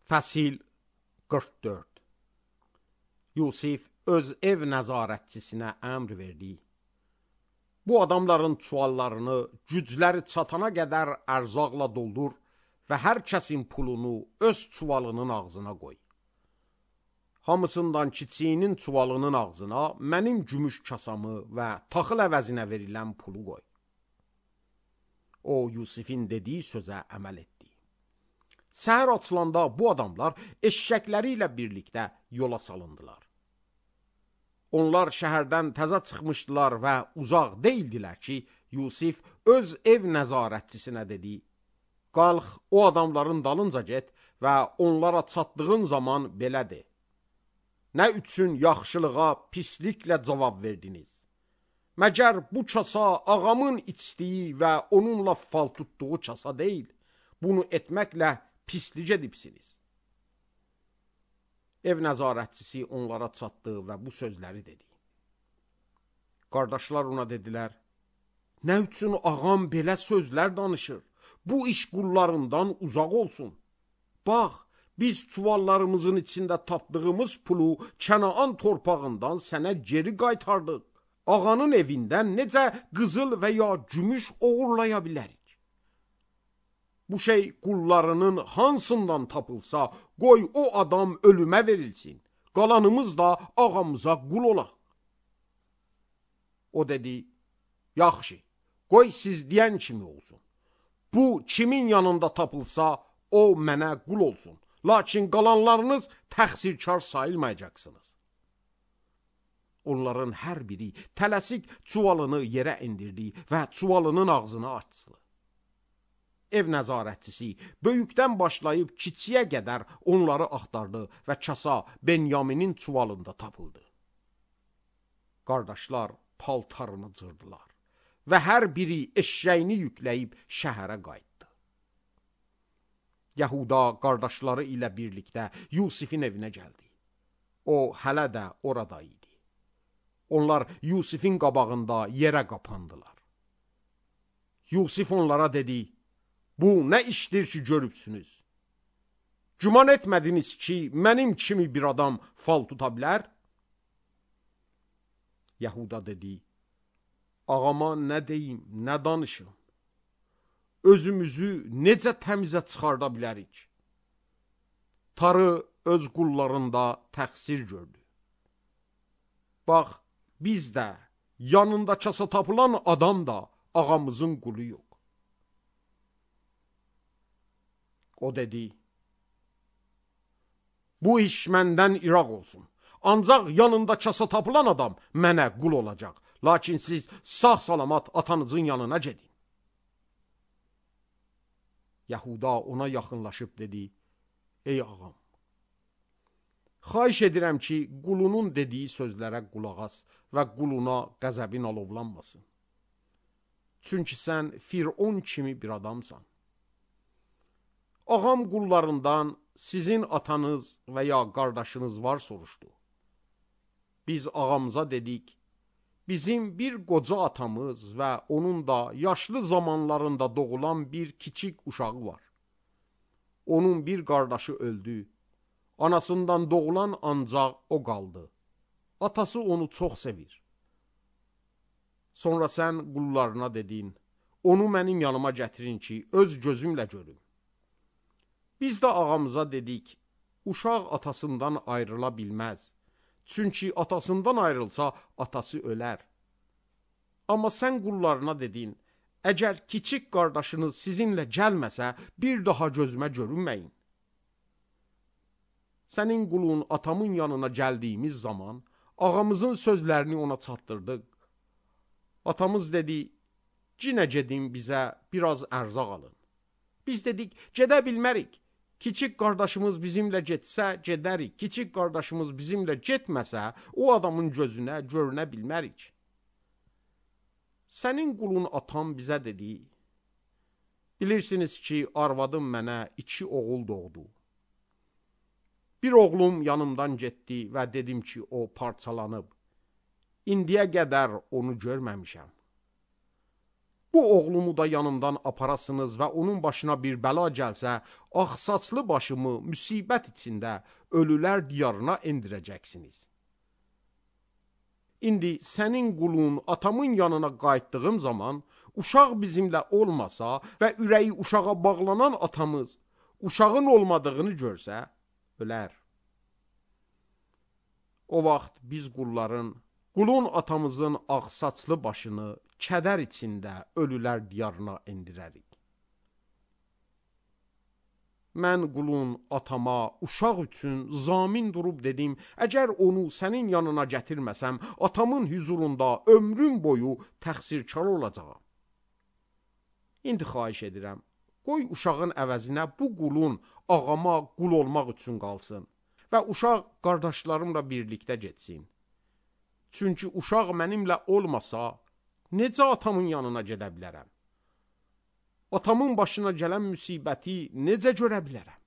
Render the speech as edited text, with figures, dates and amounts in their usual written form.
Fəsil 44. Yusif öz ev nəzarətçisinə əmr verdi. Bu adamların çuvallarını gücləri çatana qədər ərzaqla doldur və hər kəsin pulunu öz çuvalının ağzına qoy. Hamısından kiçiyinin çuvalının ağzına mənim gümüş kasamı və taxıl əvəzinə verilən pulu qoy. O, Yusifin dediyi sözə əməl etdi. Səhər açılanda bu adamlar eşşəkləri ilə birlikdə yola salındılar. Onlar şəhərdən təzə çıxmışdılar və uzaq deyildilər ki, Yusif öz ev nəzarətçisinə dedi: qalx, o adamların dalınca get və onlara çatdığın zaman belə de: nə üçün yaxşılığa pisliklə cavab verdiniz? Məgər bu kasa ağamın içdiyi və onunla fal tutduğu kasa deyil, bunu etməklə pislik edibsiniz. Ev nəzarətçisi onlara çatdı və bu sözləri dedi. Qardaşlar ona dedilər: nə üçün ağam belə sözlər danışır? Bu iş qullarından uzaq olsun. Bax, biz çuvallarımızın içində tapdığımız pulu Kənaan torpağından sənə geri qaytardıq. Ağanın evindən necə qızıl və ya gümüş oğurlaya bilərik? Bu şey qullarının hansından tapılsa, qoy o adam ölümə verilsin. Qalanımız da ağamıza qul olaq. O dedi: yaxşı, qoy siz deyən kimi olsun. Bu kimin yanında tapılsa, o mənə qul olsun. Lakin qalanlarınız təqsirkar sayılmayacaqsınız. Onların hər biri tələsik çuvalını yerə indirdi və çuvalının ağzını açdı. Ev nəzarətçisi böyükdən başlayıb kiçiyə qədər onları axtardı və kasa Benyaminin çuvalında tapıldı. Qardaşlar paltarını cırdılar və hər biri eşşəyini yükləyib şəhərə qayıtdı. Yahuda qardaşları ilə birlikdə Yusifin evinə gəldi. O hələ də orada idi. Onlar Yusifin qabağında yerə qapandılar. Yusif onlara dedi: bu nə işdir ki görübsünüz? Güman etmədiniz ki, mənim kimi bir adam fal tuta bilər? Yahuda dedi: ağama nə deyim, nə danışım? Özümüzü necə təmizə çıxarda bilərik? Tarı öz qullarında təqsir gördü. Bax, biz də, yanında kasa tapılan adam da ağamızın qulu yox. O dedi: bu iş məndən iraq olsun. Ancaq yanında kasa tapılan adam mənə qul olacaq. Lakin siz sağ salamat atanızın yanına gedin. Yahuda ona yaxınlaşıb dedi: ey ağam, xahiş edirəm ki, qulunun dediyi sözlərə qulaq as və quluna qəzəbin alovlanmasın. Çünki sən Firon kimi bir adamsan. Ağam qullarından sizin atanız və ya qardaşınız var soruşdu. Biz ağamıza dedik: bizim bir qoca atamız və onun da yaşlı zamanlarında doğulan bir kiçik uşağı var. Onun bir qardaşı öldü. Anasından doğulan ancaq o qaldı. Atası onu çox sevir. Sonra sən qullarına dedin: onu mənim yanıma gətirin ki, öz gözümlə görüm. Biz də ağamıza dedik: uşaq atasından ayrıla bilməz. Çünki atasından ayrılsa atası ölər. Amma sən qullarına dedin: əgər kiçik qardaşınız sizinlə gəlməsə, bir daha gözümə görünməyin. Sənin qulun atamın yanına gəldiyimiz zaman ağamızın sözlərini ona çatdırdıq. Atamız dedi: cinə gedin, bizə biraz ərzaq alın. Biz dedik: gedə bilmərik. Kiçik qardaşımız bizimlə getsə gedərik. Kiçik qardaşımız bizimlə getməsə, o adamın gözünə görünə bilmərik. Sənin qulun atam bizə dedi: bilirsiniz ki, arvadım mənə 2 oğul doğdu. Bir oğlum yanımdan getdi və dedim ki, o parçalanıb. İndiyə qədər onu görməmişəm. bu oğlumu da yanımdan aparasınız və onun başına bir bəla gəlsə, ağsaçlı başımı müsibət içində ölülər diyarına endirəcəksiniz. İndi sənin qulun atamın yanına qayıtdığım zaman, uşaq bizimlə olmasa və ürəyi uşağa bağlanan atamız uşağın olmadığını görsə, ölər. O vaxt biz qulun atamızın ağsaçlı başını kədər içində ölülər diyarına endirərik. Mən qulun atama uşaq üçün zamin durub dedim, əgər onu sənin yanına gətirməsəm, atamın hüzurunda ömrüm boyu təqsirkar olacağam. İndi xahiş edirəm, qoy uşağın əvəzinə bu qulun ağama qul olmaq üçün qalsın və uşaq qardaşlarımla birlikdə getsin. Çünki uşaq mənimlə olmasa, necə atamın yanına gedə bilərəm? Atamın başına gələn müsibəti necə görə bilərəm?